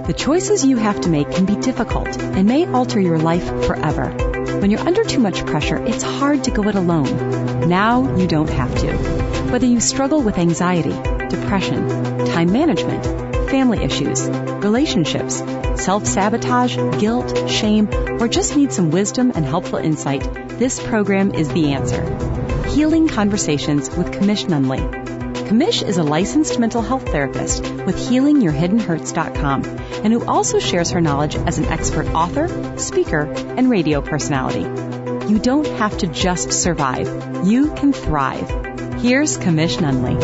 The choices you have to make can be difficult and may alter your life forever. When you're under too much pressure, it's hard to go it alone. Now you don't have to. Whether you struggle with anxiety, depression, time management, family issues, relationships, self-sabotage, guilt, shame, or just need some wisdom and helpful insight, this program is the answer. Healing Conversations with Kamish Nunley. Kamish is a licensed mental health therapist with HealingYourHiddenHurts.com and who also shares her knowledge as an expert author, speaker, and radio personality. You don't have to just survive. You can thrive. Here's Kamish Nunley.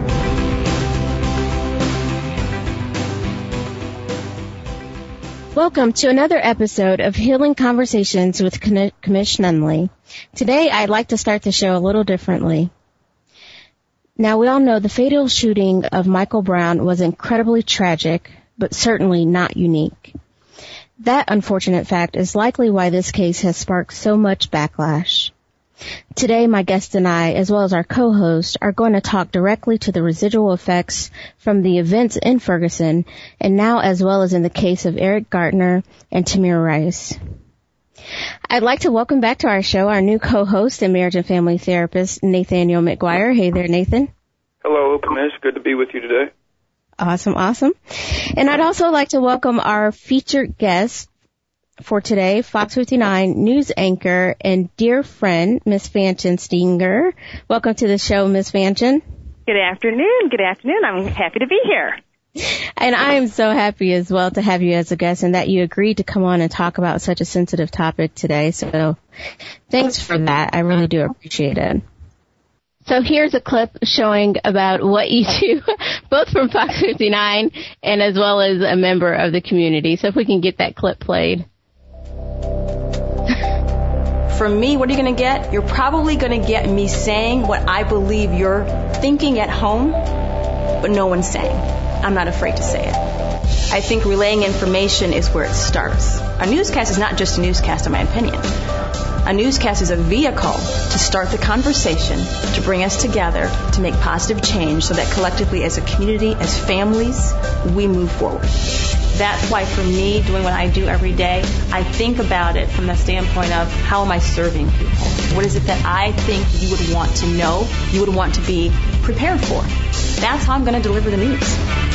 Welcome to another episode of Healing Conversations with Kamish Nunley. Today, I'd like to start the show a little differently. Now, we all know the fatal shooting of Michael Brown was incredibly tragic, but certainly not unique. That unfortunate fact is likely why this case has sparked so much backlash. Today, my guest and I, as well as our co-host, are going to talk directly to the residual effects from the events in Ferguson, and now as well as in the case of Eric Garner and Tamir Rice. I'd like to welcome back to our show our new co-host and marriage and family therapist, Nathaniel McGuire. Hey there, Nathan. Hello, Kamish. Good to be with you today. Awesome. And I'd also like to welcome our featured guest for today, Fox 59 news anchor and dear friend, Miss Fanchen Stenger. Welcome to the show, Miss Fanchen. Good afternoon. I'm happy to be here. And I am so happy as well to have you as a guest and that you agreed to come on and talk about such a sensitive topic today. So thanks for that. I really do appreciate it. So here's a clip showing about what you do, both from Fox 59 and as well as a member of the community. So if we can get that clip played. From me, what are you going to get? You're probably going to get me saying what I believe you're thinking at home, but no one's saying. I'm not afraid to say it. I think relaying information is where it starts. A newscast is not just a newscast, in my opinion. A newscast is a vehicle to start the conversation, to bring us together, to make positive change so that collectively as a community, as families, we move forward. That's why for me, doing what I do every day, I think about it from the standpoint of how am I serving people? What is it that I think you would want to know, you would want to be prepared for? That's how I'm going to deliver the news.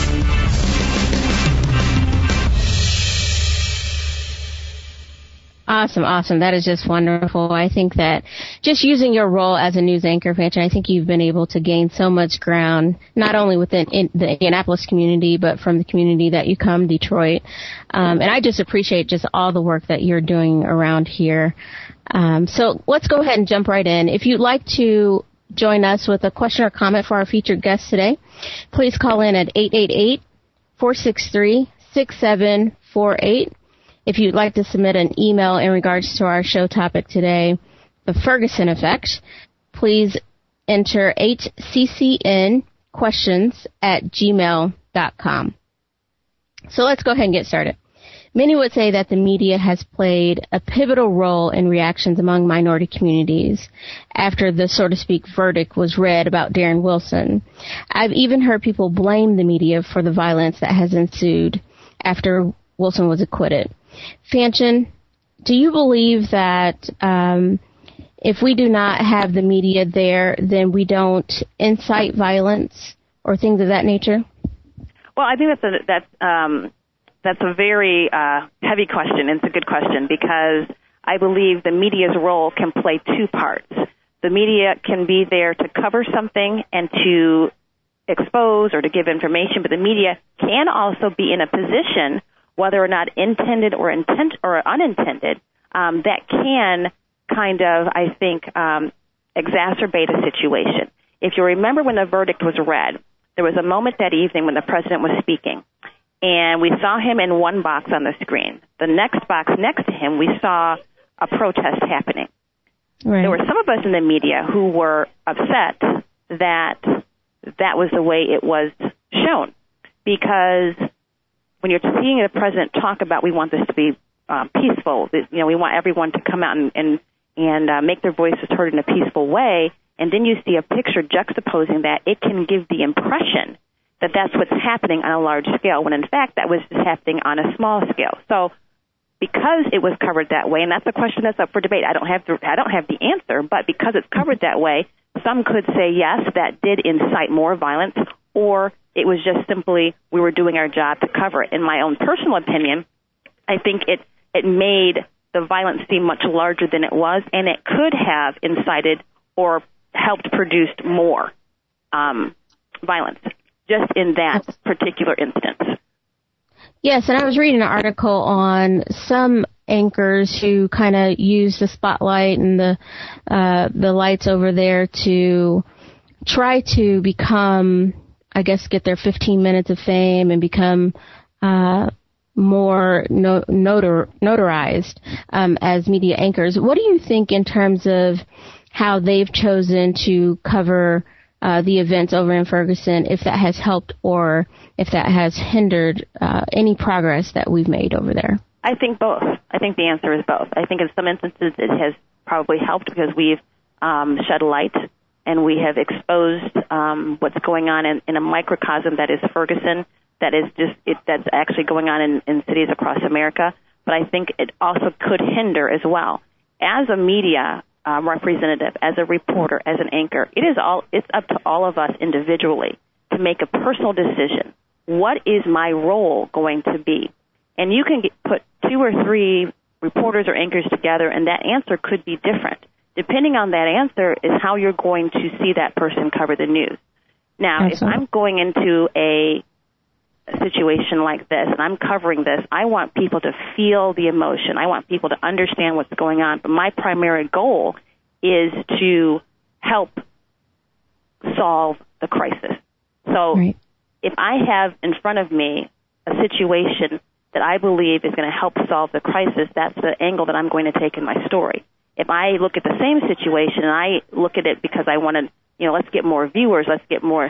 Awesome. That is just wonderful. I think that just using your role as a news anchor, Fanchen, I think you've been able to gain so much ground, not only within the Indianapolis community, but from the community that you come, Detroit. And I just appreciate just all the work that you're doing around here. So let's go ahead and jump right in. If you'd like to join us with a question or comment for our featured guest today, please call in at 888-463-6748. If you'd like to submit an email in regards to our show topic today, the Ferguson effect, please enter hccnquestions@gmail.com. So let's go ahead and get started. Many would say that the media has played a pivotal role in reactions among minority communities after the, so to speak, verdict was read about Darren Wilson. I've even heard people blame the media for the violence that has ensued after Wilson was acquitted. Fanchen, do you believe that if we do not have the media there, then we don't incite violence or things of that nature? Well, I think that's a very heavy question, and it's a good question because I believe the media's role can play two parts. The media can be there to cover something and to expose or to give information, but the media can also be in a position, whether or not intended or unintended, that can kind of, I think, exacerbate a situation. If you remember when the verdict was read, there was a moment that evening when the president was speaking, and we saw him in one box on the screen. The next box next to him, we saw a protest happening. Right. There were some of us in the media who were upset that that was the way it was shown, because when you're seeing the president talk about we want this to be peaceful, we want everyone to come out and make their voices heard in a peaceful way, and then you see a picture juxtaposing that, it can give the impression that that's what's happening on a large scale, when in fact that was just happening on a small scale. So because it was covered that way, and that's a question that's up for debate. I don't have the answer, but because it's covered that way, some could say yes, that did incite more violence, or it was just simply we were doing our job to cover it. In my own personal opinion, I think it made the violence seem much larger than it was, and it could have incited or helped produce more violence just in that particular instance. Yes, and I was reading an article on some anchors who kind of use the spotlight and the lights over there to try to become, I guess, get their 15 minutes of fame and become more notarized as media anchors. What do you think in terms of how they've chosen to cover the events over in Ferguson, if that has helped or if that has hindered any progress that we've made over there? I think both. I think the answer is both. I think in some instances it has probably helped because we've shed light and we have exposed what's going on in a microcosm that is Ferguson, that's actually going on in cities across America. But I think it also could hinder as well. As a media representative, as a reporter, as an anchor, it's up to all of us individually to make a personal decision. What is my role going to be? And you can put 2 or 3 reporters or anchors together, and that answer could be different. Depending on that answer is how you're going to see that person cover the news. Now, If I'm going into a situation like this and I'm covering this, I want people to feel the emotion. I want people to understand what's going on. But my primary goal is to help solve the crisis. So if I have in front of me a situation that I believe is going to help solve the crisis, that's the angle that I'm going to take in my story. If I look at the same situation and I look at it because I want to, let's get more viewers, let's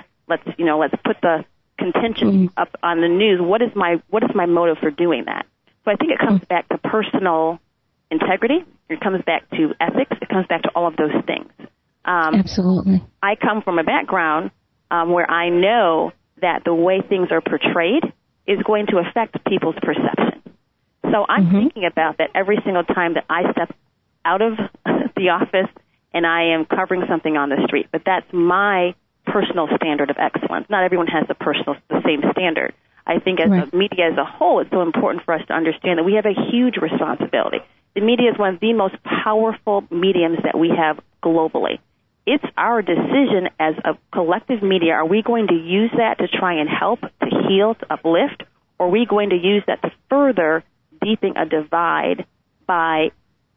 put the contention up on the news. What is my motive for doing that? So I think it comes back to personal integrity. It comes back to ethics. It comes back to all of those things. Absolutely. I come from a background where I know that the way things are portrayed is going to affect people's perception. So I'm thinking about that every single time that I step out of the office and I am covering something on the street. But that's my personal standard of excellence. Not everyone has the same standard. I think as a media as a whole, it's so important for us to understand that we have a huge responsibility. The media is one of the most powerful mediums that we have globally. It's our decision as a collective media. Are we going to use that to try and help, to heal, to uplift, or are we going to use that to further deepen a divide by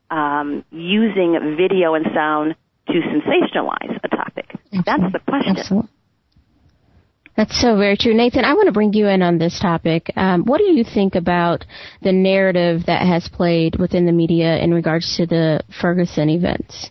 using video and sound to sensationalize a topic? That's the question. Absolutely. That's so very true. Nathan, I want to bring you in on this topic. What do you think about the narrative that has played within the media in regards to the Ferguson events?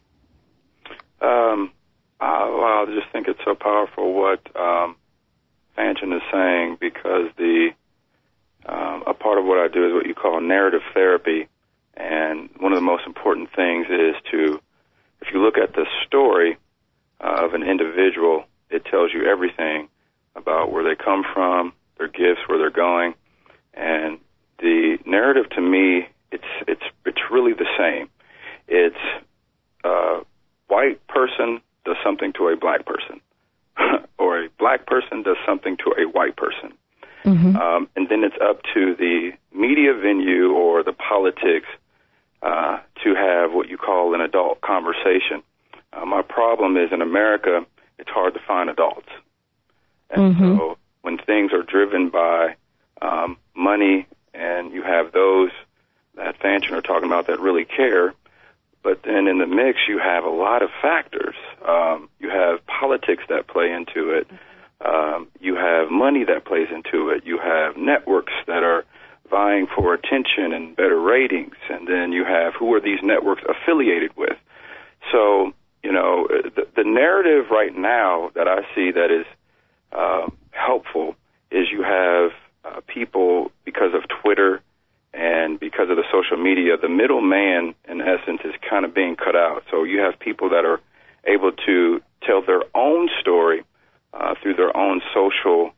I just think it's so powerful what Fanchon is saying, because a part of what I do is what you call narrative therapy. And one of the most important things is if you look at the story of an individual, it tells you everything about where they come from, their gifts, where they're going. And the narrative, to me, it's really the same. It's a white person does something to a black person, or a black person does something to a white person. And then it's up to the media venue or the politics to have what you call an adult conversation. My problem is in America, it's hard to find adults. And so when things are driven by money, and you have those that Fanchon are talking about that really care, but then in the mix you have a lot of factors. You have politics that play into it. You have money that plays into it. You have networks that are vying for attention and better ratings. And then you have who are these networks affiliated with. So, the narrative right now that I see that is helpful is you have people, because of Twitter and because of the social media, the middleman, in essence, is kind of being cut out. So you have people that are able to tell their own story through their own social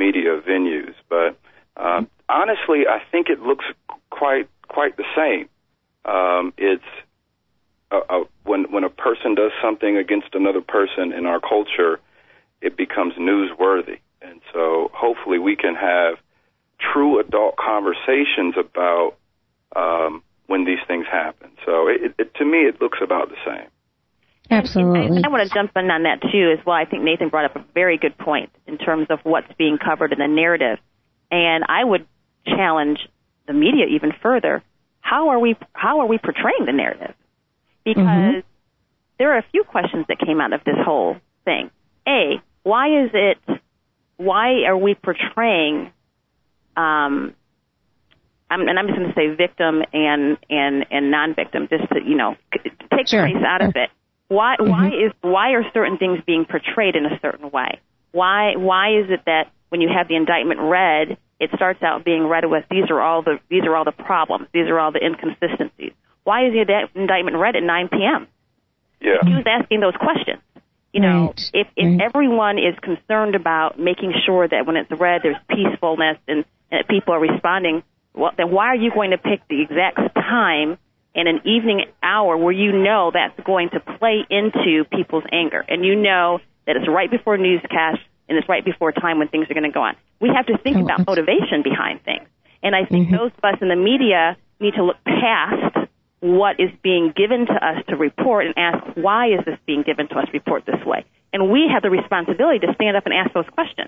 media venues. But honestly, I think it looks quite the same. It's when a person does something against another person in our culture, it becomes newsworthy. And so hopefully we can have true adult conversations about when these things happen. So to me, it looks about the same. Absolutely. I want to jump in on that, too, as well. I think Nathan brought up a very good point in terms of what's being covered in the narrative. And I would challenge the media even further. How are we portraying the narrative? Because there are a few questions that came out of this whole thing. A, why are we portraying, and I'm just going to say victim and non-victim, just to, take race out of it. Why are certain things being portrayed in a certain way? Why is it that when you have the indictment read, it starts out being read with these are all the problems, these are all the inconsistencies? Why is the indictment read at 9 p.m.? Yeah. Who's asking those questions? If everyone is concerned about making sure that when it's read there's peacefulness and that people are responding, well, then why are you going to pick the exact time in an evening hour where that's going to play into people's anger, and that it's right before newscast and it's right before a time when things are going to go on? We have to think about motivation behind things. And I think those of us in the media need to look past what is being given to us to report and ask, why is this being given to us to report this way? And we have the responsibility to stand up and ask those questions.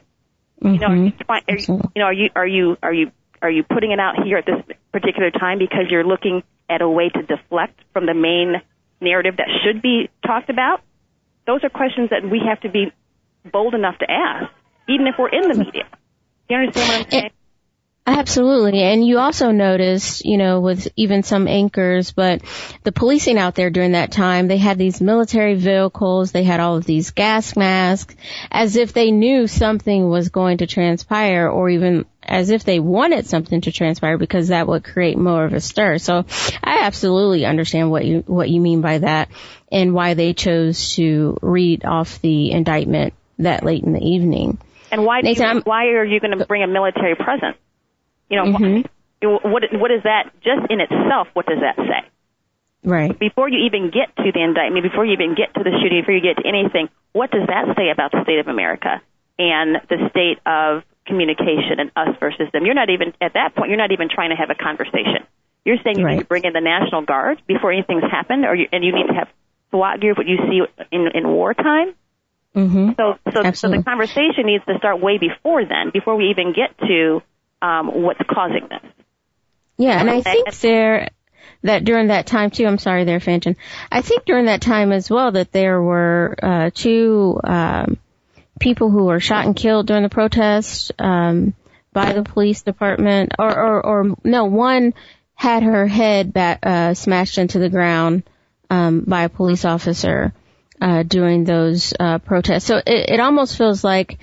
Are you putting it out here at this particular time because you're looking at a way to deflect from the main narrative that should be talked about? Those are questions that we have to be bold enough to ask, even if we're in the media. You understand what I'm saying? Absolutely. And you also noticed, with even some anchors, but the policing out there during that time, they had these military vehicles, they had all of these gas masks, as if they knew something was going to transpire, or even as if they wanted something to transpire, because that would create more of a stir. So I absolutely understand what you mean by that, and why they chose to read off the indictment that late in the evening. And why are you going to bring a military presence? What is that just in itself? What does that say? Right. Before you even get to the indictment, before you even get to the shooting, before you get to anything, what does that say about the state of America and the state of communication and us versus them? You're not even, at that point, you're not even trying to have a conversation. You're saying you need to bring in the National Guard before anything's happened, and you need to have SWAT gear, what you see in wartime? So the conversation needs to start way before then, before we even get to what's causing this. Yeah, and I think that during that time too, I'm sorry there, Fanchon, I think during that time as well that there were two people who were shot and killed during the protest by the police department, or no, one had her head smashed into the ground by a police officer during those protests. So it almost feels like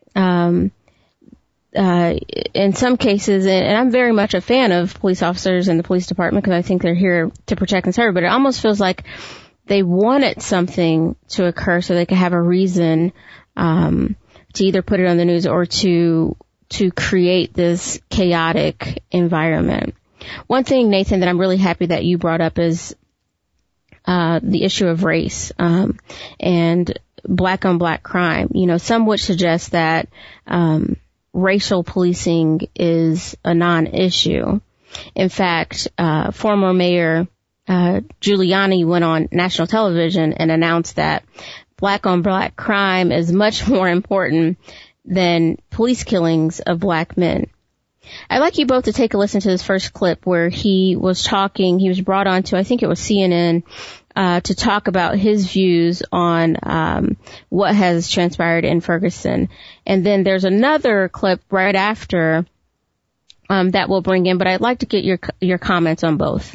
in some cases, and I'm very much a fan of police officers and the police department because I think they're here to protect and serve, but it almost feels like they wanted something to occur so they could have a reason to either put it on the news or to create this chaotic environment. One thing, Nathan, that I'm really happy that you brought up is the issue of race and black on black crime. Some would suggest that racial policing is a non-issue. In fact, former Mayor Giuliani went on national television and announced that black on black crime is much more important than police killings of black men. I'd like you both to take a listen to this first clip where he was brought on to, I think it was CNN, to talk about his views on what has transpired in Ferguson. And then there's another clip right after that we'll bring in, but I'd like to get your comments on both.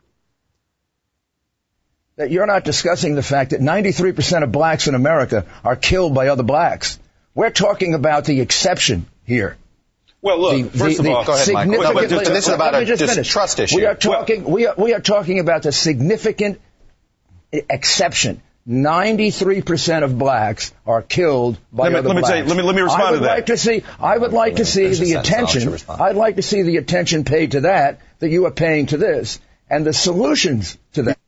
That you're not discussing the fact that 93% of blacks in America are killed by other blacks. We're talking about the exception here. Well, look, first of all, go ahead, Michael. No, but this is about a distrust issue. We are talking about the significant exception. 93% of blacks are killed by other blacks. Let me respond to that. I would like to see the attention. I'd like to see the attention paid to that you are paying to this, and the solutions to that.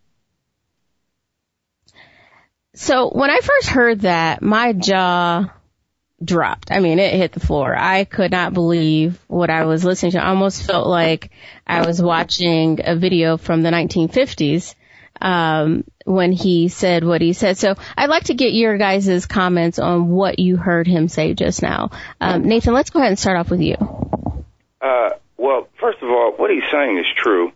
So when I first heard that, my jaw dropped. I mean, it hit the floor. I could not believe what I was listening to. I almost felt like I was watching a video from the 1950s. When he said what he said. So I'd like to get your guys' comments on what you heard him say just now. Nathan, let's go ahead and start off with you. Well, first of all, what he's saying is true.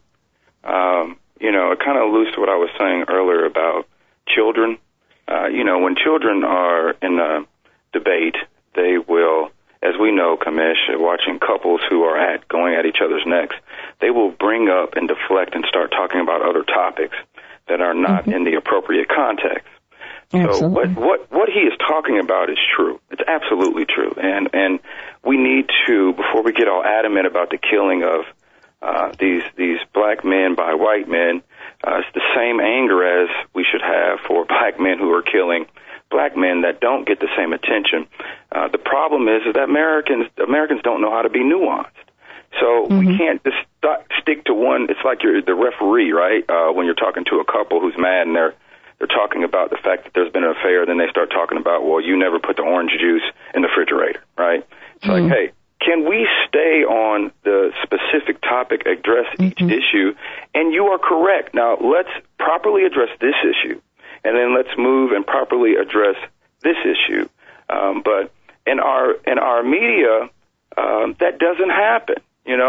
It kind of alludes to what I was saying earlier about children. When children are in a debate, they will, as we know, Kamish, watching couples who are going at each other's necks, they will bring up and deflect and start talking about other topics that are not in the appropriate context. Absolutely. So what he is talking about is true. It's absolutely true. And we need to, before we get all adamant about the killing of these black men by white men, it's the same anger as we should have for black men who are killing black men that don't get the same attention. The problem is that Americans don't know how to be nuanced. So we can't just stick to one. It's like you're the referee, right? When you're talking to a couple who's mad and they're talking about the fact that there's been an affair, then they start talking about, well, you never put the orange juice in the refrigerator, right? It's like, hey, can we stay on the specific topic, address each issue? And you are correct. Now, let's properly address this issue, and then let's move and properly address this issue. But in our media, that doesn't happen.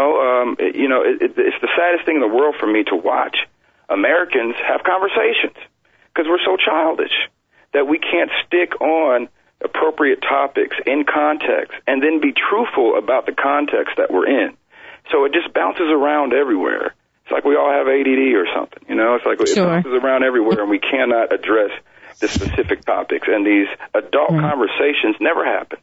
It's the saddest thing in the world for me to watch Americans have conversations because we're so childish that we can't stick on appropriate topics in context and then be truthful about the context that we're in. So it just bounces around everywhere. It's like we all have ADD or something, It's like it bounces around everywhere and we cannot address the specific topics. And these adult conversations never happen.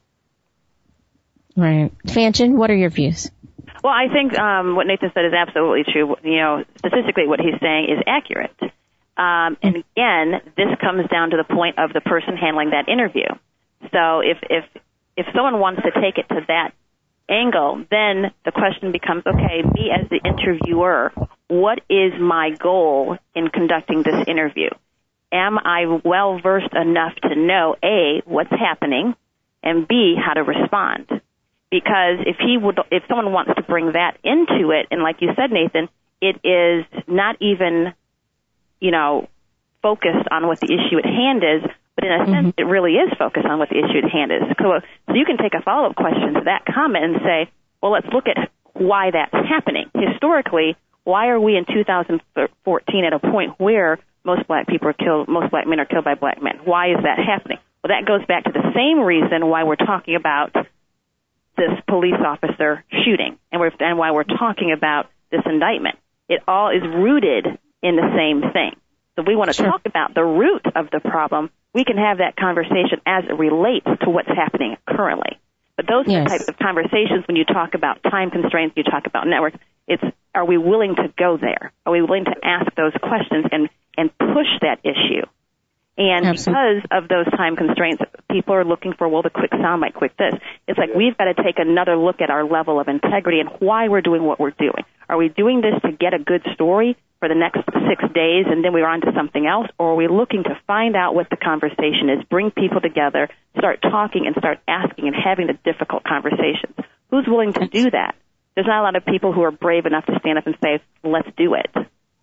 Right. Fanchon, what are your views? Well, I think what Nathan said is absolutely true. Statistically, what he's saying is accurate. And again, this comes down to the point of the person handling that interview. So if someone wants to take it to that angle, then the question becomes, okay, me as the interviewer, what is my goal in conducting this interview? Am I well versed enough to know, A, what's happening, and B, how to respond? Because if someone wants to bring that into it, and like you said, Nathan, it is not even, focused on what the issue at hand is, but in a sense, it really is focused on what the issue at hand is. So you can take a follow-up question to that comment and say, well, let's look at why that's happening. Historically, why are we in 2014 at a point where most black men are killed by black men? Why is that happening? Well, that goes back to the same reason why we're talking about this police officer shooting and why we're talking about this indictment. It all is rooted in the same thing. So we want to talk about the root of the problem. We can have that conversation as it relates to what's happening currently. But those types of conversations, when you talk about time constraints, you talk about networks, are we willing to go there? Are we willing to ask those questions and push that issue? And because of those time constraints, people are looking for, the quick soundbite, quick this. It's like we've got to take another look at our level of integrity and why we're doing what we're doing. Are we doing this to get a good story for the next 6 days and then we're on to something else? Or are we looking to find out what the conversation is, bring people together, start talking and start asking and having the difficult conversations? Who's willing to do that? There's not a lot of people who are brave enough to stand up and say, let's do it.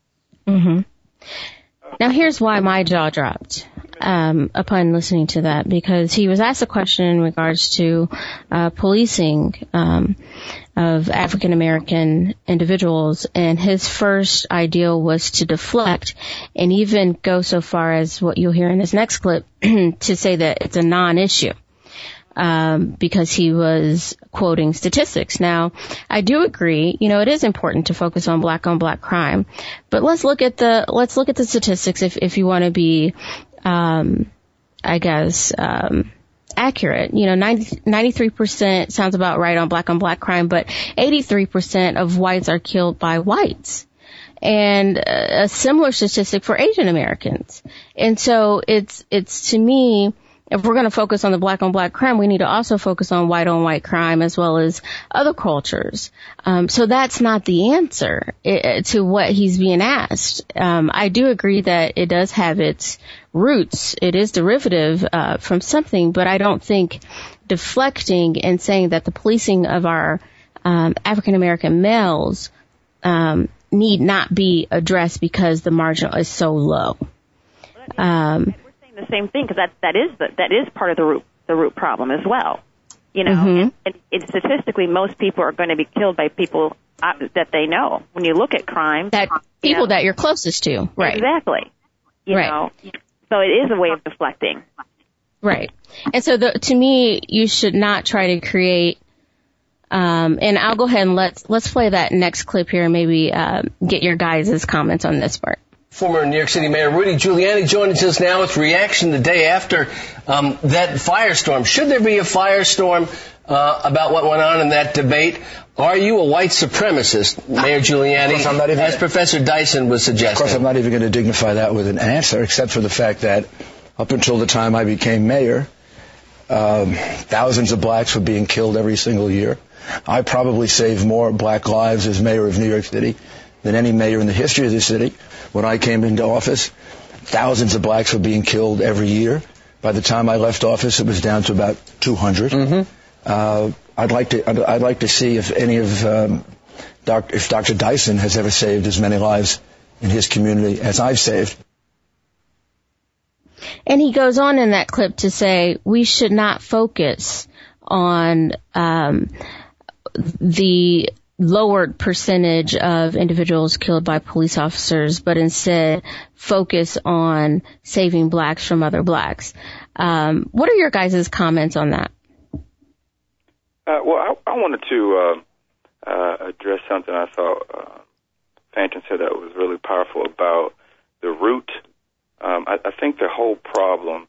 Now, here's why my jaw dropped upon listening to that, because he was asked a question in regards to policing of African-American individuals, and his first idea was to deflect and even go so far as what you'll hear in this next clip to say that it's a non-issue. Because he was quoting statistics. Now, I do agree, it is important to focus on black crime, but let's look at the statistics if you want to be, accurate. 93% sounds about right on black crime, but 83% of whites are killed by whites. and a similar statistic for Asian Americans. And so it's to me, if we're going to focus on the black on black crime, we need to also focus on white on white crime as well as other cultures. So that's not the answer to what he's being asked. I do agree that it does have its roots. It is derivative from something, but I don't think deflecting and saying that the policing of our African American males need not be addressed because the margin is so low. The same thing, because that is part of the root problem as well. You know, and statistically, most people are going to be killed by people that they know. When you look at crime, that people that you're closest to, right? Exactly. You know, so it is a way of deflecting. Right. And so, to me, you should not try to create. And I'll go ahead and let's play that next clip here and maybe get your guys' comments on this part. Former New York City Mayor Rudy Giuliani joins us now with reaction the day after that firestorm. Should there be a firestorm about what went on in that debate? Are you a white supremacist, Mayor Giuliani, as Professor Dyson was suggesting? Of course, I'm not even going to dignify that with an answer, except for the fact that up until the time I became mayor, thousands of blacks were being killed every single year. I probably saved more black lives as mayor of New York City than any mayor in the history of the city. When I came into office, thousands of blacks were being killed every year. By the time I left office, it was down to about 200. I'd like to see if any of if Dr. Dyson has ever saved as many lives in his community as I've saved. And he goes on in that clip to say we should not focus on the lowered percentage of individuals killed by police officers, but instead focus on saving blacks from other blacks. What are your guys' comments on that? Well, I wanted to address something I thought Fanchon said that was really powerful about the root. I think the whole problem,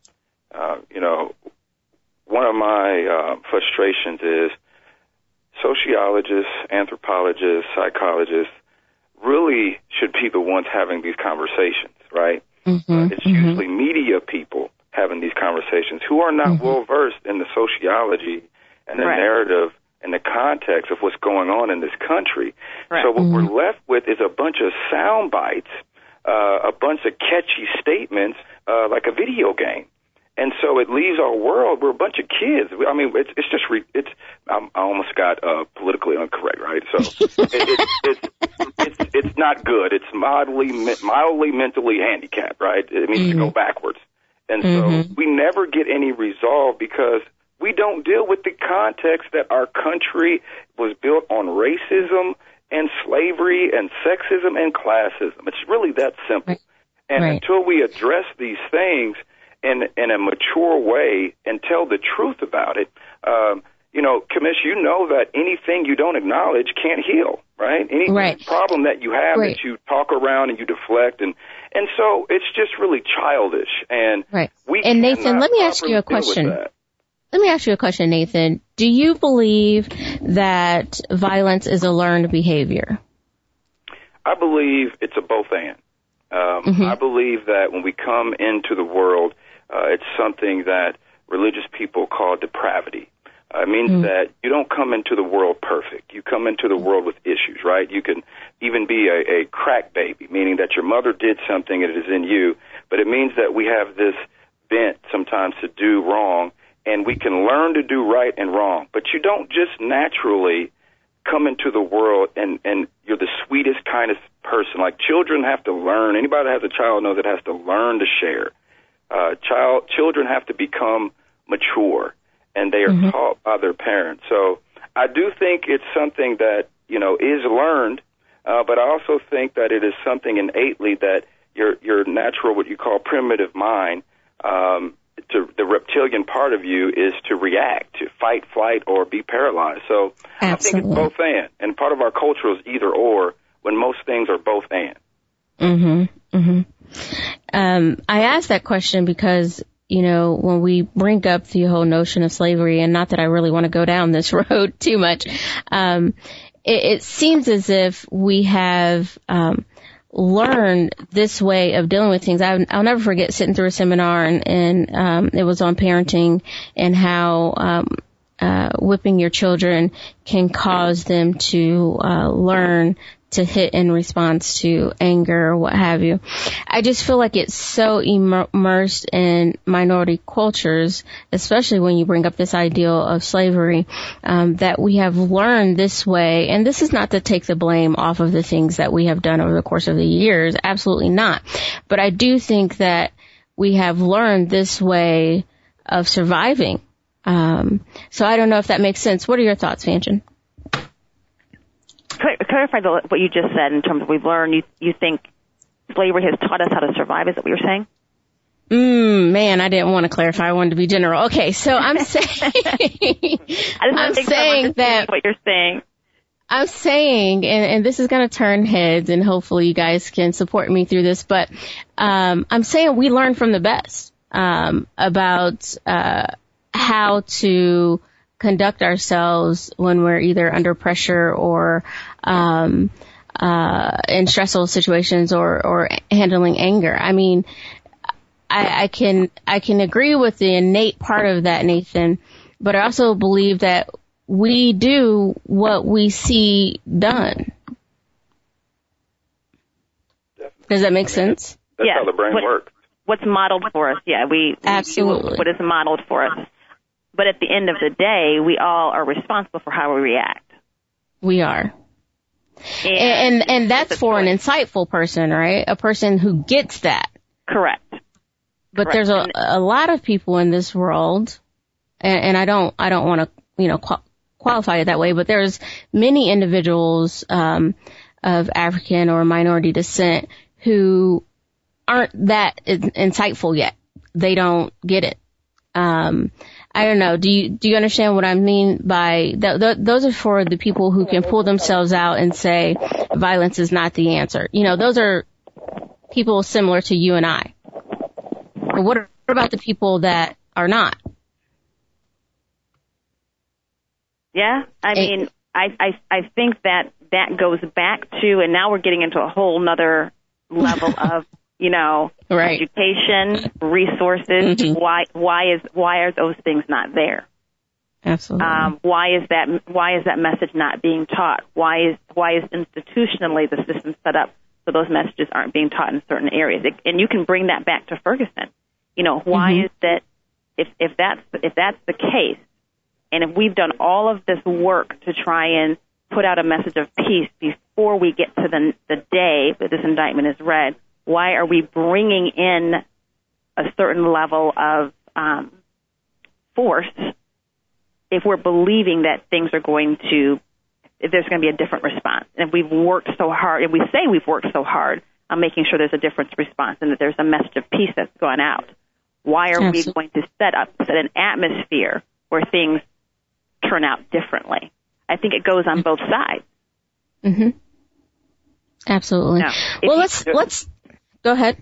one of my frustrations is sociologists, anthropologists, psychologists really should be the ones having these conversations, right? It's usually media people having these conversations who are not well versed in the sociology and the narrative and the context of what's going on in this country. So what we're left with is a bunch of sound bites, a bunch of catchy statements, like a video game. And so it leaves our world. We're a bunch of kids. I mean, it's just I almost got politically incorrect, right? So it's not good. It's mildly mentally handicapped, right? It means to go backwards. And so we never get any resolve because we don't deal with the context that our country was built on racism and slavery and sexism and classism. It's really that simple. And until we address these things in a mature way and tell the truth about it, Commish, you know that anything you don't acknowledge can't heal, right? Any problem that you have that you talk around and you deflect, and so it's just really childish. And and Nathan, let me ask you a question. Let me ask you a question, Nathan. Do you believe that violence is a learned behavior? I believe it's a both and. I believe that when we come into the world, it's something that religious people call depravity. It means that you don't come into the world perfect. You come into the world with issues, right? You can even be a crack baby, meaning that your mother did something and it is in you, but it means that we have this bent sometimes to do wrong, and we can learn to do right and wrong. But you don't just naturally come into the world and you're the sweetest, kindest person. Like children have to learn. Anybody that has a child knows it has to learn to share. Children have to become mature, and they are taught by their parents. So I do think it's something that, is learned, but I also think that it is something innately that your natural, what you call primitive mind, to the reptilian part of you is to react, to fight, flight, or be paralyzed. So I think it's both and part of our culture is either or, when most things are both and. I asked that question because, when we bring up the whole notion of slavery, and not that I really want to go down this road too much, it seems as if we have learned this way of dealing with things. I'll never forget sitting through a seminar and it was on parenting and how whipping your children can cause them to learn to hit in response to anger or what have you. I just feel like it's so immersed in minority cultures, especially when you bring up this ideal of slavery, that we have learned this way. And this is not to take the blame off of the things that we have done over the course of the years. Absolutely not. But I do think that we have learned this way of surviving. So I don't know if that makes sense. What are your thoughts, Fanchon? Clarify what you just said in terms of we've learned. You think slavery has taught us how to survive? Is that what you're saying? Man, I didn't want to clarify. I wanted to be general. Okay, so I'm saying, I'm saying that what you're saying. I'm saying, and this is going to turn heads, and hopefully you guys can support me through this. But I'm saying we learn from the best about how to conduct ourselves when we're either under pressure or in stressful situations or handling anger. I mean, I can agree with the innate part of that, Nathan, but I also believe that we do what we see done. Does that make sense? That's how the brain works. What's modeled for us? Yeah, we absolutely what is modeled for us. But at the end of the day, we all are responsible for how we react. We are. And that's for an insightful person, right? A person who gets that. Correct. But there's a lot of people in this world, and I don't want to, qualify it that way, but there's many individuals, of African or minority descent who aren't that insightful yet. They don't get it. I don't know. Do you understand what I mean by those are for the people who can pull themselves out and say violence is not the answer. Those are people similar to you and I. But what about the people that are not? Yeah, I mean, I think that goes back to, and now we're getting into a whole nother level of, right. Education, resources. Mm-hmm. Why are those things not there? Absolutely. Why is that message not being taught? Why is institutionally the system set up so those messages aren't being taught in certain areas? And you can bring that back to Ferguson. Why is that? If that's the case, and if we've done all of this work to try and put out a message of peace before we get to the day that this indictment is read, why are we bringing in a certain level of force if we're believing that there's going to be a different response? And if we've worked so hard, and we say we've worked so hard on making sure there's a different response and that there's a message of peace that's gone out, why are we going to set an atmosphere where things turn out differently? I think it goes on both sides. Mm-hmm. Absolutely. Now, well, let's go ahead.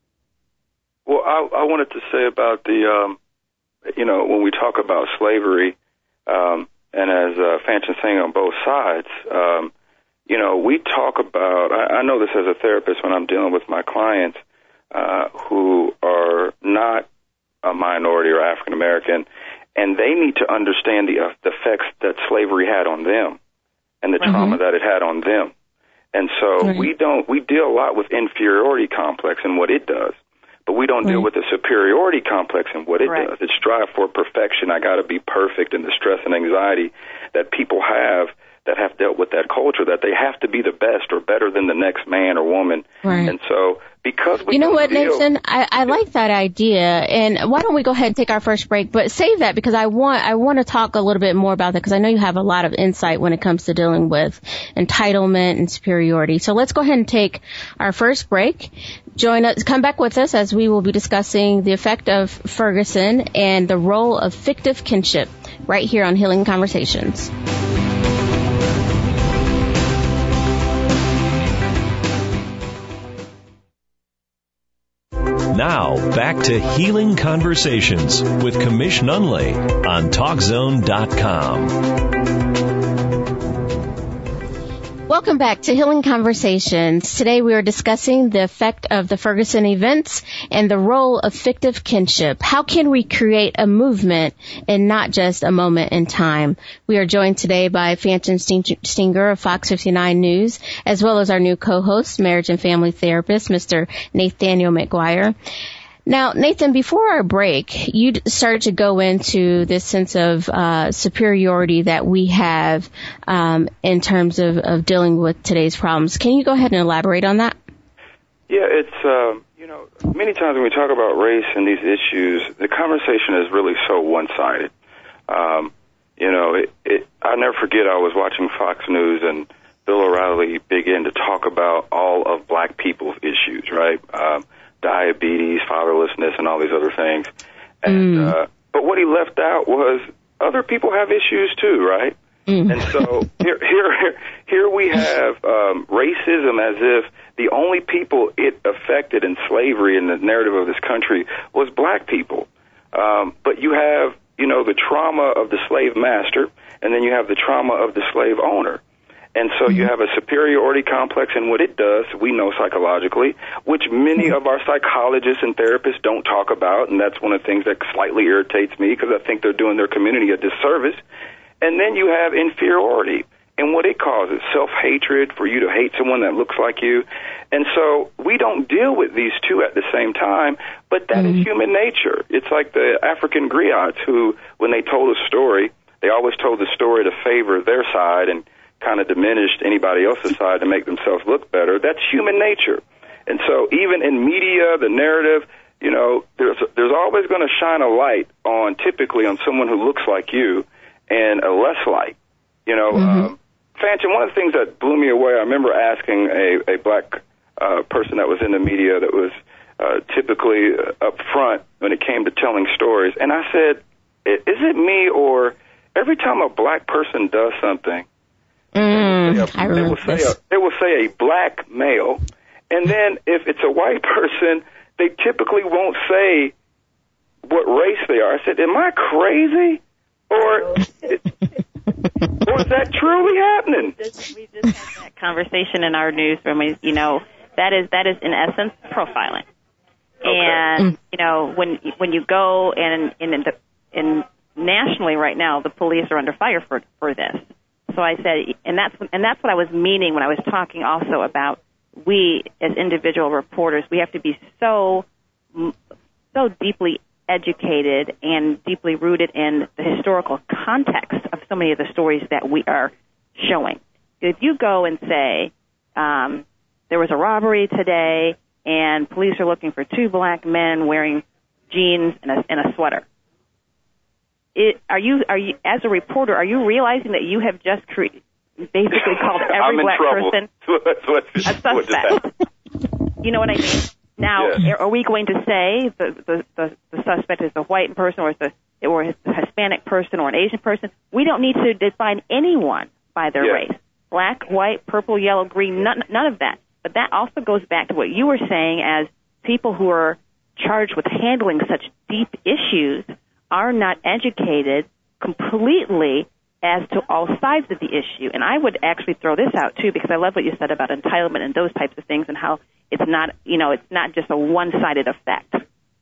Well, I wanted to say about the, when we talk about slavery, and as Fanchon's saying on both sides, we talk about, I know this as a therapist when I'm dealing with my clients who are not a minority or African American, and they need to understand the effects that slavery had on them and the trauma that it had on them. And so we deal a lot with inferiority complex and what it does, but we don't deal with the superiority complex and what it does. It's strive for perfection. I got to be perfect, and the stress and anxiety that people have that have dealt with that culture, that they have to be the best or better than the next man or woman. Right. And so because we Nathan, I like that idea. And why don't we go ahead and take our first break, but save that because I want to talk a little bit more about that because I know you have a lot of insight when it comes to dealing with entitlement and superiority. So let's go ahead and take our first break. Join us, come back with us as we will be discussing the effect of Ferguson and the role of fictive kinship right here on Healing Conversations. Now, back to Healing Conversations with Commish Nunley on TalkZone.com. Welcome back to Healing Conversations. Today we are discussing the effect of the Ferguson events and the role of fictive kinship. How can we create a movement and not just a moment in time? We are joined today by Fanchon Stenger of Fox 59 News, as well as our new co-host, marriage and family therapist, Mr. Nathaniel McGuire. Now, Nathan, before our break, you started to go into this sense of superiority that we have in terms of dealing with today's problems. Can you go ahead and elaborate on that? Yeah, it's, many times when we talk about race and these issues, the conversation is really so one-sided. I'll never forget I was watching Fox News and Bill O'Reilly began to talk about all of black people's issues, right? Diabetes, fatherlessness, and all these other things. And but what he left out was other people have issues too, right? And so here we have racism as if the only people it affected in slavery in the narrative of this country was black people. But you have, the trauma of the slave master, and then you have the trauma of the slave owner. And so you have a superiority complex, and what it does, we know psychologically, which many of our psychologists and therapists don't talk about, and that's one of the things that slightly irritates me because I think they're doing their community a disservice. And then you have inferiority, and what it causes, self-hatred, for you to hate someone that looks like you. And so we don't deal with these two at the same time, but that is human nature. It's like the African griots who, when they told a story, they always told the story to favor their side and kind of diminished anybody else's side to make themselves look better. That's human nature. And so even in media, the narrative, there's always going to shine a light on, typically, on someone who looks like you and a less light. Fanchon, one of the things that blew me away, I remember asking a black person that was in the media that was typically up front when it came to telling stories, and I said, is it me, or every time a black person does something, they will say a black male, and then if it's a white person, they typically won't say what race they are. I said, am I crazy? Or is that truly happening? We just had that conversation in our newsroom. That is in essence profiling. Okay. And when you go and nationally right now, the police are under fire for this. So I said, and that's what I was meaning when I was talking also about we as individual reporters, we have to be so deeply educated and deeply rooted in the historical context of so many of the stories that we are showing. If you go and say, there was a robbery today and police are looking for two black men wearing jeans and a sweater. Are you as a reporter, are you realizing that you have just basically called every black person a suspect? You know what I mean? Now, Are we going to say the suspect is a white person or a Hispanic person or an Asian person? We don't need to define anyone by their race. Black, white, purple, yellow, green, none of that. But that also goes back to what you were saying as people who are charged with handling such deep issues are not educated completely as to all sides of the issue. And I would actually throw this out, too, because I love what you said about entitlement and those types of things and how it's not, it's not just a one-sided effect.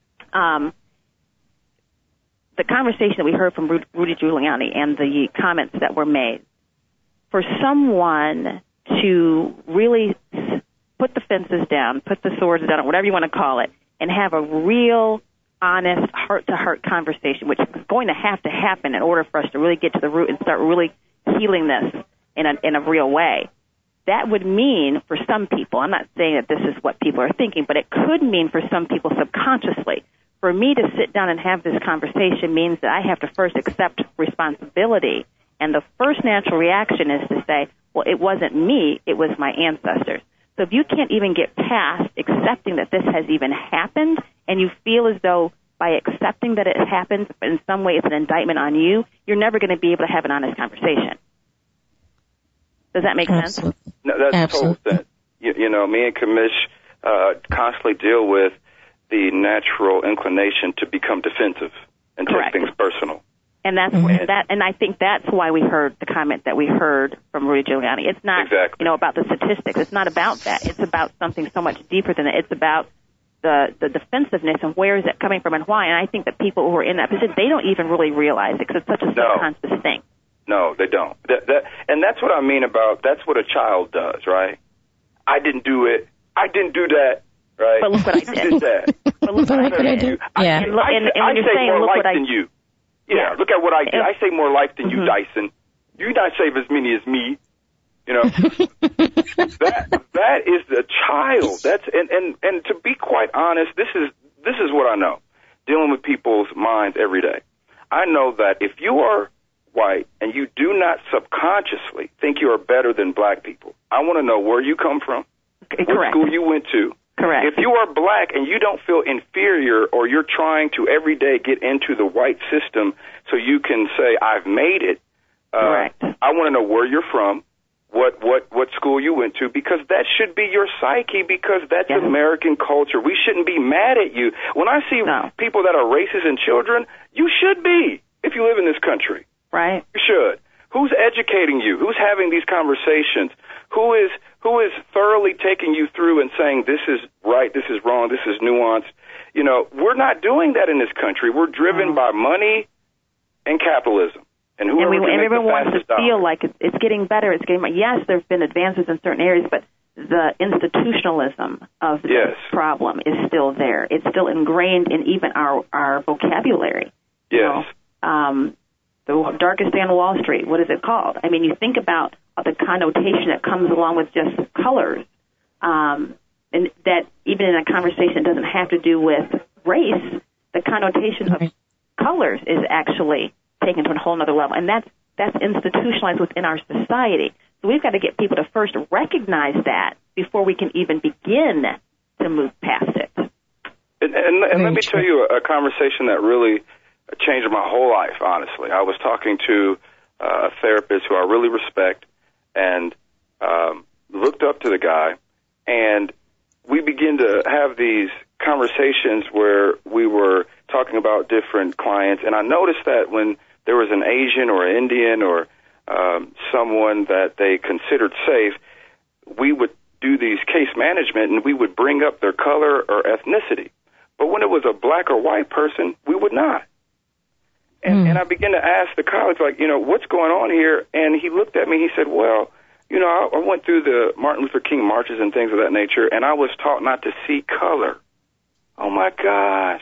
The conversation that we heard from Rudy Giuliani and the comments that were made, for someone to really put the fences down, put the swords down, or whatever you want to call it, and have a real honest, heart-to-heart conversation, which is going to happen in order for us to really get to the root and start really healing this in a real way. That would mean for some people, I'm not saying that this is what people are thinking, but it could mean for some people subconsciously. For me to sit down and have this conversation means that I have to first accept responsibility. And the first natural reaction is to say, well, it wasn't me, it was my ancestors. So if you can't even get past accepting that this has even happened, and you feel as though by accepting that it happens, in some way it's an indictment on you, you're never going to be able to have an honest conversation. Does that make sense? No, that's total sense. Me and Kamish constantly deal with the natural inclination to become defensive and take things personal. And that's and I think that's why we heard the comment that we heard from Rudy Giuliani. It's not, about the statistics. It's not about that. It's about something so much deeper than that. It's about the defensiveness and where is that coming from and why. And I think that people who are in that position, they don't even really realize it because it's such a subconscious thing. No, they don't. And that's what I mean about that's what a child does, right? I didn't do it. I didn't do that, right? But look what I did. You did that. But look what I did. Yeah. I say more life than you. Yeah, look at what I did. I say more life than you, Dyson. You not save as many as me. That is the child. That's and to be quite honest, this is what I know. Dealing with people's minds every day. I know that if you are white and you do not subconsciously think you are better than black people, I want to know where you come from, what school you went to. Correct. If you are black and you don't feel inferior or you're trying to every day get into the white system so you can say, I've made it, correct. I want to know where you're from, what school you went to, because that should be your psyche, because that's American culture. We shouldn't be mad at you. When I see people that are racist and children, you should be if you live in this country. Right. You should. Who's educating you? Who's having these conversations? Who is thoroughly taking you through and saying this is right, this is wrong, this is nuanced? We're not doing that in this country. We're driven by money and capitalism. And everyone wants to feel like it's getting better. It's getting yes, there's been advances in certain areas, but the institutionalism of this problem is still there. It's still ingrained in even our vocabulary. Yes. The darkest day on Wall Street, what is it called? I mean, you think about the connotation that comes along with just colors, and that even in a conversation doesn't have to do with race, the connotation of colors is actually taken to a whole other level, and that's institutionalized within our society. So we've got to get people to first recognize that before we can even begin to move past it. And let me tell you a conversation that really changed my whole life, honestly. I was talking to a therapist who I really respect and looked up to the guy, and we began to have these conversations where we were talking about different clients, and I noticed that when there was an Asian or an Indian or someone that they considered safe, we would do these case management and we would bring up their color or ethnicity. But when it was a black or white person, we would not. And I began to ask the colleagues, what's going on here? And he looked at me, he said, well, I went through the Martin Luther King marches and things of that nature, and I was taught not to see color. Oh, my gosh.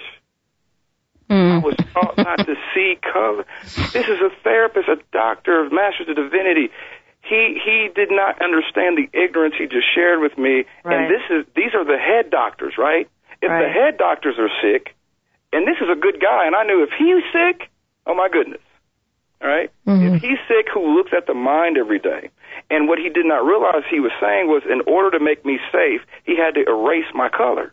I was taught not to see color. This is a therapist, a doctor, a master's of divinity. He did not understand the ignorance he just shared with me. Right. And these are the head doctors, right? If the head doctors are sick, and this is a good guy, and I knew if he's sick, oh my goodness. All right? If he's sick, who looks at the mind every day? And what he did not realize he was saying was, in order to make me safe, he had to erase my color.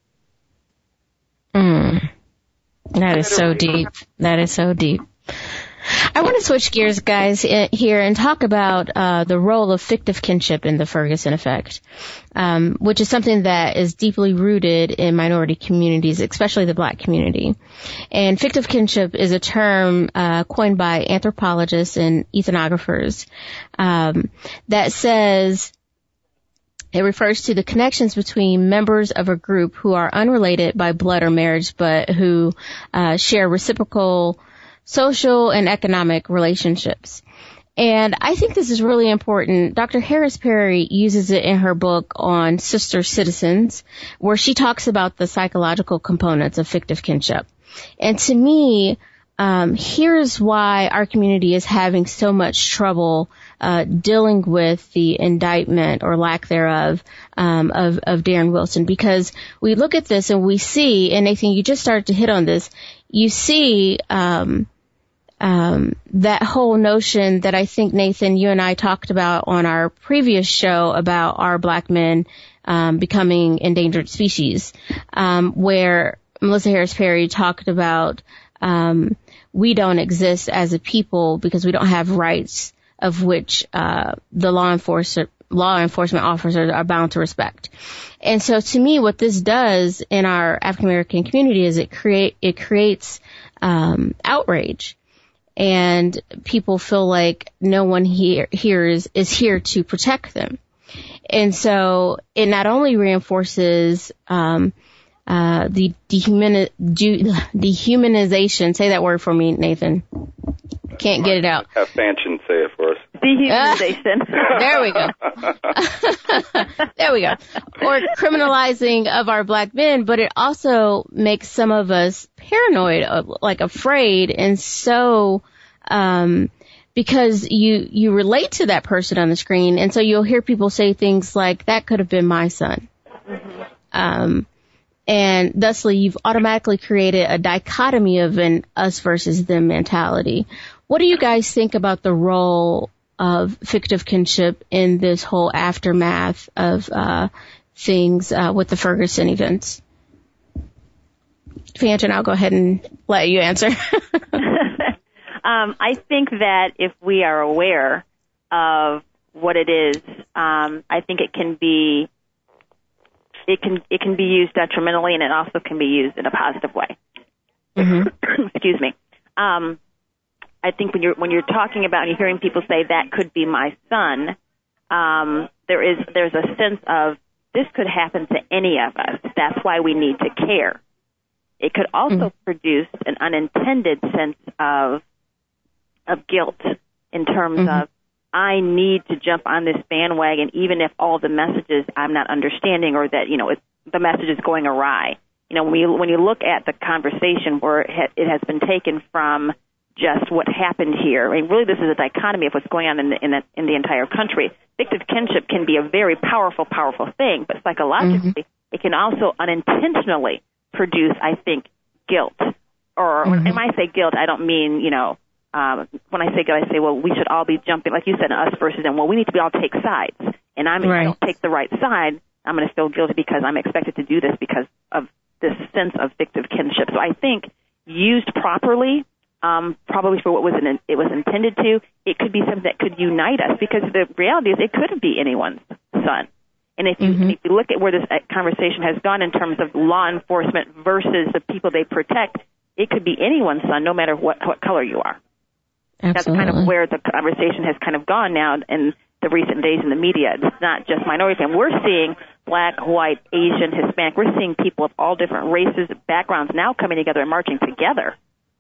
That is so deep. That is so deep. I want to switch gears, guys, here and talk about the role of fictive kinship in the Ferguson effect, which is something that is deeply rooted in minority communities, especially the black community. And fictive kinship is a term coined by anthropologists and ethnographers that says it refers to the connections between members of a group who are unrelated by blood or marriage, but who share reciprocal social and economic relationships. And I think this is really important. Dr. Harris Perry uses it in her book on Sister Citizens, where she talks about the psychological components of fictive kinship. And to me, here's why our community is having so much trouble dealing with the indictment or lack thereof of Darren Wilson, because we look at this and we see, and Nathan, you just started to hit on this, you see that whole notion that I think, Nathan, you and I talked about on our previous show about our black men becoming endangered species, where Melissa Harris Perry talked about we don't exist as a people because we don't have rights of which the law enforcement officers are bound to respect. And so to me, what this does in our African American community is it creates outrage. and people feel like no one here is here to protect them. And so it not only reinforces the dehumanization. Say that word for me, Nathan. Can't get it out. Have Fanchon say it for us. Dehumanization. There we go. There we go. Or criminalizing of our black men, but it also makes some of us paranoid, like afraid, and so because you relate to that person on the screen, and so you'll hear people say things like, that could have been my son. Mm-hmm. And thusly, you've automatically created a dichotomy of an us versus them mentality. What do you guys think about the role of fictive kinship in this whole aftermath of things with the Ferguson events? Fanchon, I'll go ahead and let you answer. I think that if we are aware of what it is, I think it can be used detrimentally, and it also can be used in a positive way. Mm-hmm. Excuse me. I think when you're talking about and you're hearing people say that could be my son, there's a sense of this could happen to any of us. That's why we need to care. It could also produce an unintended sense of guilt in terms of, I need to jump on this bandwagon, even if all the messages I'm not understanding, or that, the message is going awry. When you look at the conversation where it has been taken from just what happened here, I mean, really this is a dichotomy of what's going on in the entire country. Fictive kinship can be a very powerful thing, but psychologically, it can also unintentionally produce, I think, guilt. Or when I say guilt, I don't mean, when I say guilt, I say, well, we should all be jumping, like you said, us versus them. Well, we need to all take sides. And if I don't take the right side, I'm going to feel guilty because I'm expected to do this because of this sense of fictive kinship. So I think used properly, probably for what it was intended to, it could be something that could unite us, because the reality is it couldn't be anyone's son. And if you look at where this conversation has gone in terms of law enforcement versus the people they protect, it could be anyone's son, no matter what color you are. Absolutely. That's kind of where the conversation has kind of gone now in the recent days in the media. It's not just minority. And we're seeing black, white, Asian, Hispanic. We're seeing people of all different races, backgrounds now coming together and marching together.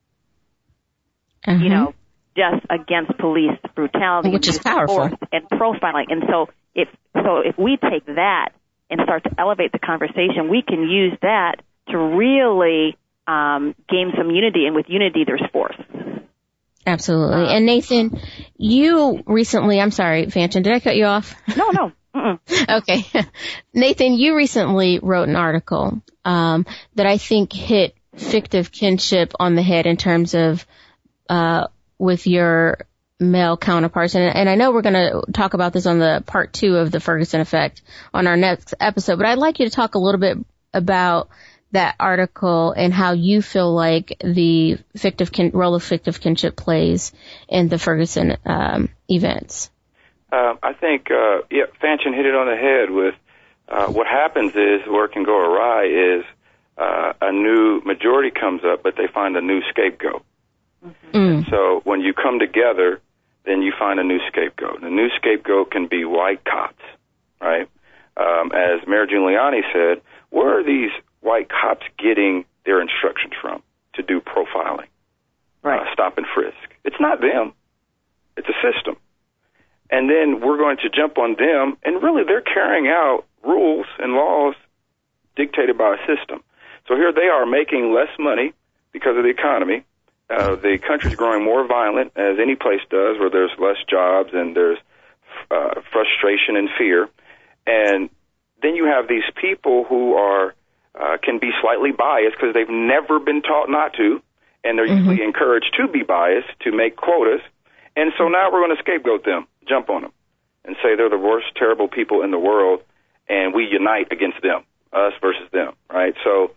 Just against police brutality, which is powerful, and profiling. And so if we take that and start to elevate the conversation, we can use that to really gain some unity, and with unity, there's force. Absolutely. And Nathan, you recently, I'm sorry, Fanchon, did I cut you off? No. Okay. Nathan, you recently wrote an article that I think hit fictive kinship on the head in terms of with your male counterparts. And I know we're going to talk about this on the part 2 of the Ferguson effect on our next episode, but I'd like you to talk a little bit about that article and how you feel like the role of fictive kinship plays in the Ferguson events. I think Fanchon hit it on the head with what happens is, where it can go awry is a new majority comes up, but they find a new scapegoat. And so when you come together, then you find a new scapegoat. The new scapegoat can be white cops, right? As Mayor Giuliani said, where are these white cops getting their instructions from to do profiling, stop and frisk? It's not them. It's a system. And then we're going to jump on them, and really they're carrying out rules and laws dictated by a system. So here they are making less money because of the economy. The country's growing more violent, as any place does, where there's less jobs and there's frustration and fear. And then you have these people who are can be slightly biased because they've never been taught not to, and they're usually encouraged to be biased to make quotas. And so now we're going to scapegoat them, jump on them, and say they're the worst, terrible people in the world, and we unite against them, us versus them, right? So,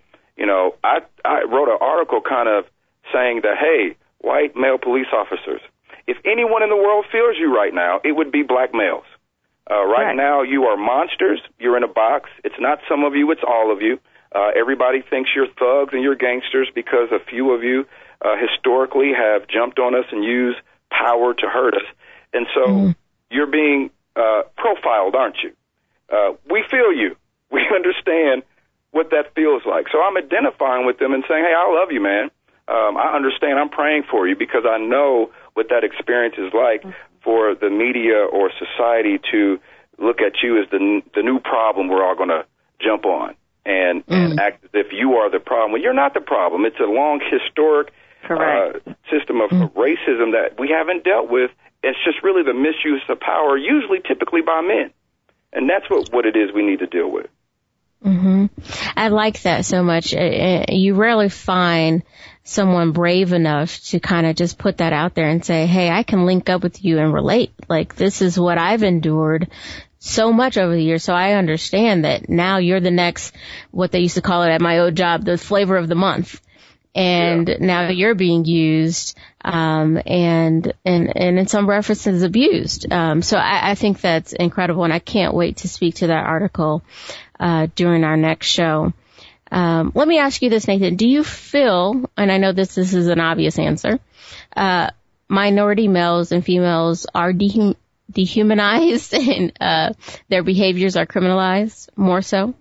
I wrote an article kind of saying that, hey, white male police officers, if anyone in the world fears you right now, it would be black males. Right now, you are monsters. You're in a box. It's not some of you, it's all of you. Everybody thinks you're thugs and you're gangsters because a few of you historically have jumped on us and used power to hurt us. And so you're being profiled, aren't you? We feel you. We understand what that feels like. So I'm identifying with them and saying, hey, I love you, man. I understand. I'm praying for you because I know what that experience is like for the media or society to look at you as the new problem we're all going to jump on and act as if you are the problem. Well, you're not the problem. It's a long, historic system of racism that we haven't dealt with. It's just really the misuse of power, usually typically by men. And that's what it is we need to deal with. I like that so much. You rarely find someone brave enough to kind of just put that out there and say, hey, I can link up with you and relate. Like, this is what I've endured so much over the years. So I understand that now you're the next, what they used to call it at my old job, the flavor of the month. And now you're being used, and in some references abused. So I think that's incredible, and I can't wait to speak to that article, during our next show. Let me ask you this, Nathan. Do you feel, and I know this is an obvious answer, minority males and females are dehumanized and, their behaviors are criminalized more so?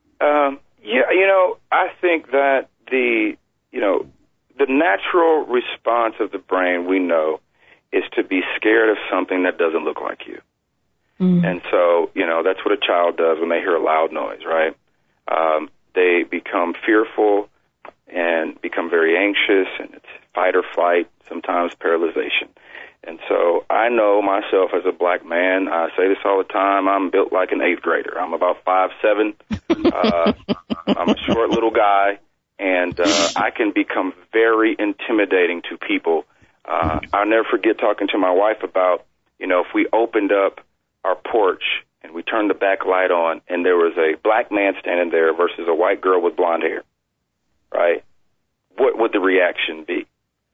I think that the natural response of the brain, we know, is to be scared of something that doesn't look like you. And so, that's what a child does when they hear a loud noise, right? They become fearful and become very anxious, and it's fight or flight, sometimes paralyzation. And so I know myself as a black man, I say this all the time, I'm built like an 8th grader. I'm about 5'7". I'm a short little guy. And I can become very intimidating to people. I'll never forget talking to my wife about, if we opened up our porch and we turned the back light on and there was a black man standing there versus a white girl with blonde hair, right? What would the reaction be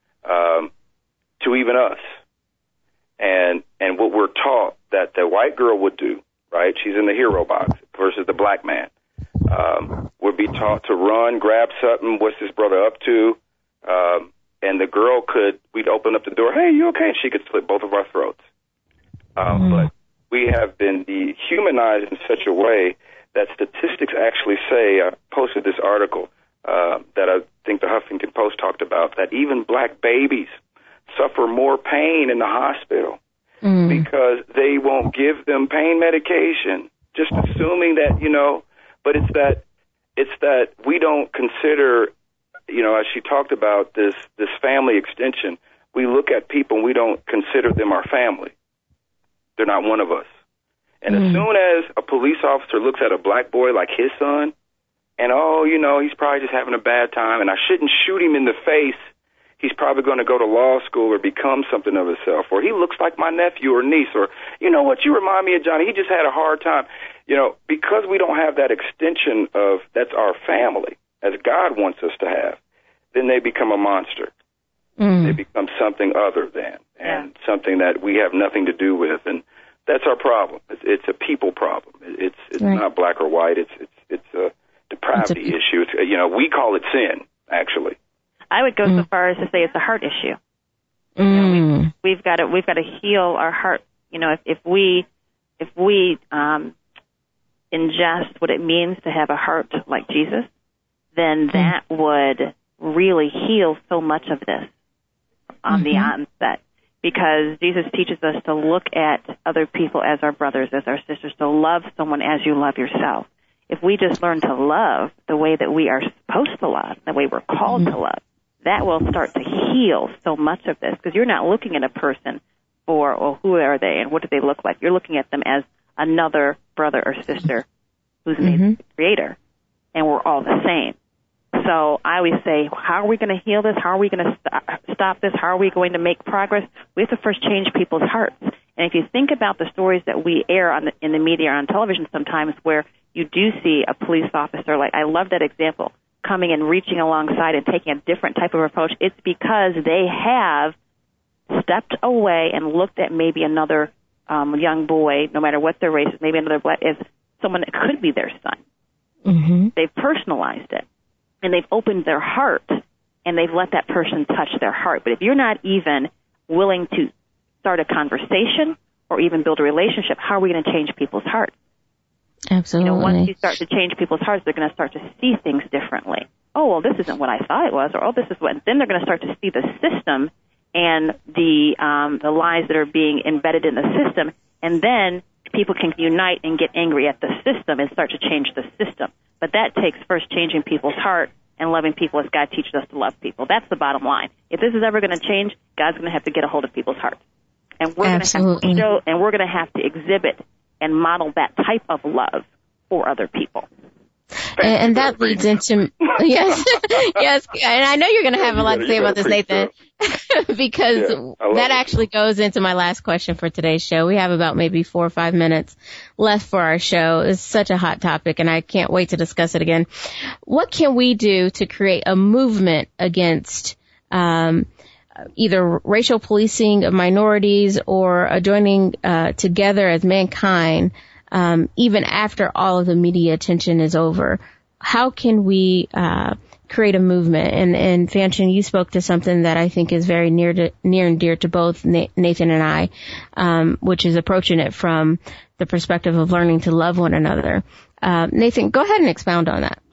to even us? And what we're taught that the white girl would do, right? She's in the hero box versus the black man. Would be taught to run, grab something, what's this brother up to? And the girl we'd open up the door, hey, you okay? And she could slit both of our throats. But we have been dehumanized in such a way that statistics actually say, I posted this article that I think the Huffington Post talked about, that even black babies suffer more pain in the hospital because they won't give them pain medication, just assuming that, but it's that we don't consider, as she talked about this family extension, we look at people and we don't consider them our family. They're not one of us. And as soon as a police officer looks at a black boy like his son, and, he's probably just having a bad time, and I shouldn't shoot him in the face, he's probably going to go to law school or become something of himself, or he looks like my nephew or niece, or, you remind me of Johnny, he just had a hard time. Because we don't have that extension of that's our family, as God wants us to have, then they become a monster. They become something other than, and something that we have nothing to do with, and that's our problem. It's a people problem. It's not black or white. It's a depravity issue. We call it sin, actually. I would go so far as to say it's a heart issue. We've got to heal our heart. If we ingest what it means to have a heart like Jesus, then that would really heal so much of this on the onset. Because Jesus teaches us to look at other people as our brothers, as our sisters, to love someone as you love yourself. If we just learn to love the way that we are supposed to love, the way we're called to love, that will start to heal so much of this. Because you're not looking at a person for, who are they and what do they look like? You're looking at them as another brother or sister who's made the Creator, and we're all the same. So I always say, how are we going to heal this? How are we going to stop this? How are we going to make progress? We have to first change people's hearts. And if you think about the stories that we air in the media or on television sometimes where you do see a police officer, like I love that example, coming and reaching alongside and taking a different type of approach, it's because they have stepped away and looked at maybe another young boy, no matter what their race is, maybe another black, as someone that could be their son. They've personalized it. And they've opened their heart and they've let that person touch their heart. But if you're not even willing to start a conversation or even build a relationship, how are we going to change people's hearts? Absolutely. Once you start to change people's hearts, they're going to start to see things differently. Oh, well, this isn't what I thought it was, or oh, this is what. Then they're going to start to see the system and the lies that are being embedded in the system, and then people can unite and get angry at the system and start to change the system. But that takes first changing people's heart and loving people as God teaches us to love people. That's the bottom line. If this is ever going to change, God's going to have to get a hold of people's hearts, and we're going to have to show, and we're going to have to exhibit and model that type of love for other people. And that leads into, yes, yes, and I know you're going to have a lot to say about this, Nathan, because that actually goes into my last question for today's show. We have about maybe 4 or 5 minutes left for our show. It's such a hot topic, and I can't wait to discuss it again. What can we do to create a movement against either racial policing of minorities or joining together as mankind, even after all of the media attention is over? How can we create a movement? And Fanchon, you spoke to something that I think is very near and dear to both Nathan and I, which is approaching it from the perspective of learning to love one another. Nathan, go ahead and expound on that.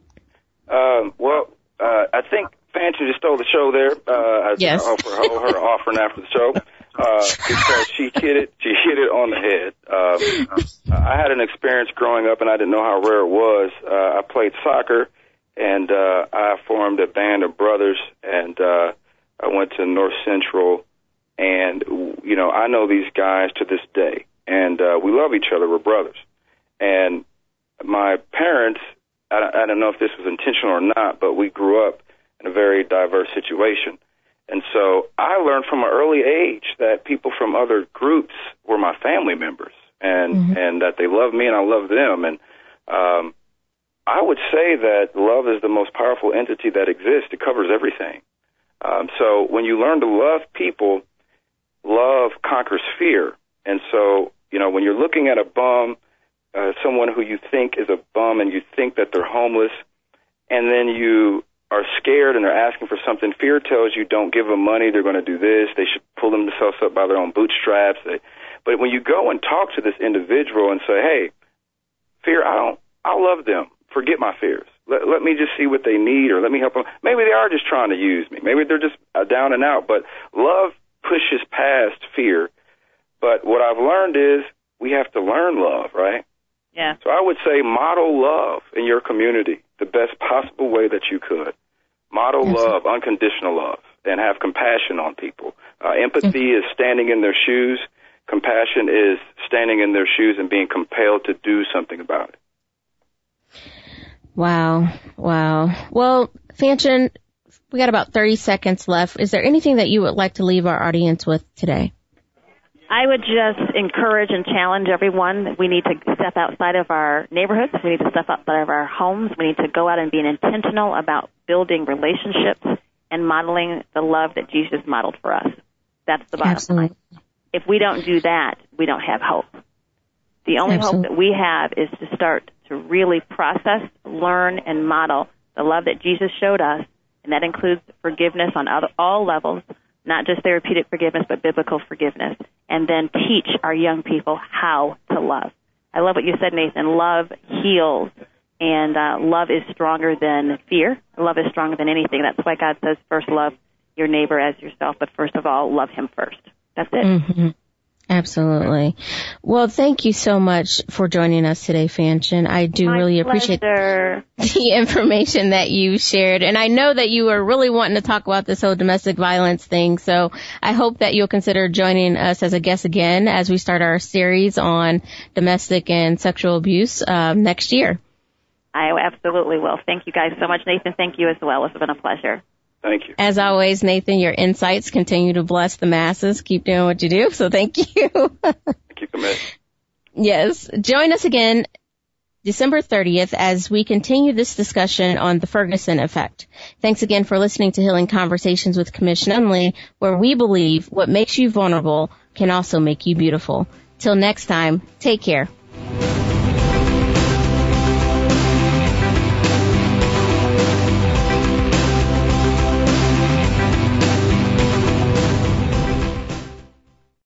I think Fanchon just stole the show there. Yes. Her offering after the show. Because she hit it on the head. I had an experience growing up, and I didn't know how rare it was. I played soccer, and I formed a band of brothers, and I went to North Central, and I know these guys to this day, and we love each other. We're brothers. And my parents, I don't know if this was intentional or not, but we grew up in a very diverse situation. And so I learned from an early age that people from other groups were my family members, and that they loved me and I loved them. And I would say that love is the most powerful entity that exists. It covers everything. So when you learn to love people, love conquers fear. And so, when you're looking at a bum, someone who you think is a bum, and you think that they're homeless, and then you are scared and they're asking for something, fear tells you don't give them money, they're going to do this, they should pull themselves up by their own bootstraps. But when you go and talk to this individual and say, hey, fear, I love them, forget my fears. Let me just see what they need, or let me help them. Maybe they are just trying to use me. Maybe they're just down and out. But love pushes past fear. But what I've learned is we have to learn love, right? Yeah. So I would say model love in your community the best possible way that you could. Model love, unconditional love, and have compassion on people. Empathy is standing in their shoes. Compassion is standing in their shoes and being compelled to do something about it. Wow. Well, Fanchon, we got about 30 seconds left. Is there anything that you would like to leave our audience with today? I would just encourage and challenge everyone. We need to step outside of our neighborhoods. We need to step outside of our homes. We need to go out and be intentional about building relationships and modeling the love that Jesus modeled for us. That's the bottom line. If we don't do that, we don't have hope. The only hope that we have is to start to really process, learn, and model the love that Jesus showed us, and that includes forgiveness on all levels, not just therapeutic forgiveness, but biblical forgiveness, and then teach our young people how to love. I love what you said, Nathan. Love heals, and love is stronger than fear. Love is stronger than anything. That's why God says first love your neighbor as yourself, but first of all, love him first. That's it. Mm-hmm. Absolutely. Well, thank you so much for joining us today, Fanchon. I do really appreciate the information that you shared. And I know that you were really wanting to talk about this whole domestic violence thing. So I hope that you'll consider joining us as a guest again as we start our series on domestic and sexual abuse next year. I absolutely will. Thank you guys so much, Nathan. Thank you as well. It's been a pleasure. Thank you. As always, Nathan, your insights continue to bless the masses. Keep doing what you do. So thank you. Keep committed. Yes. Join us again December 30th as we continue this discussion on the Ferguson effect. Thanks again for listening to Healing Conversations with Commish Nunley, where we believe what makes you vulnerable can also make you beautiful. Till next time, take care.